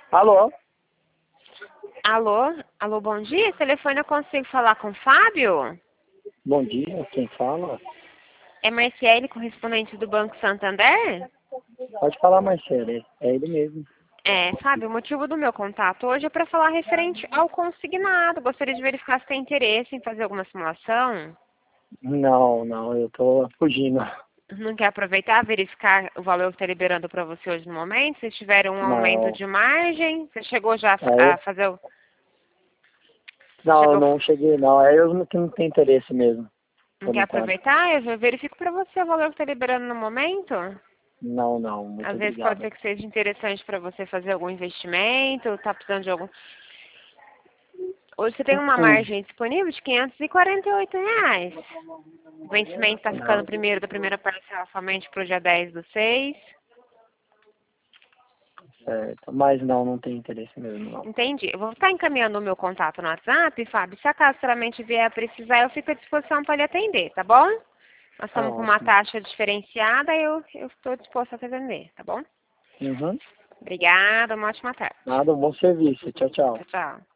Alô? Alô, bom dia. Esse telefone eu consigo falar com o Fábio? Bom dia, quem fala? É Marciele, correspondente do Banco Santander? Pode falar mais sério, é ele mesmo. Fábio, o motivo do meu contato hoje é para falar referente ao consignado. Gostaria de verificar se tem interesse em fazer alguma simulação. Não, eu tô fugindo. Não quer aproveitar, verificar o valor que está liberando para você hoje no momento? Se tiver um aumento Não, de margem, você chegou já é, a fazer o... não, eu Chegou, não cheguei não, é eu que não tenho interesse mesmo, não por quer enquanto. aproveitar? Eu já verifico para você o valor que está liberando no momento. Não, muito Às vezes pode obrigado. ser que seja interessante para você fazer algum investimento, está precisando de algum... Hoje você tem uma margem disponível de R$ 548. O vencimento está ficando Não, primeiro da primeira parcela somente para o dia 10/6. certo, mas não tenho interesse mesmo não. Entendi. Eu vou estar encaminhando o meu contato no WhatsApp, Fábio. Se acaso futuramente vier a precisar, eu fico à disposição para lhe atender, tá bom? Nós Tá estamos com uma ótimo. taxa diferenciada e eu estou disposta a te atender, tá bom? Uhum. Obrigada, uma ótima tarde. Nada, um bom serviço, tchau, tchau. Tchau, tchau.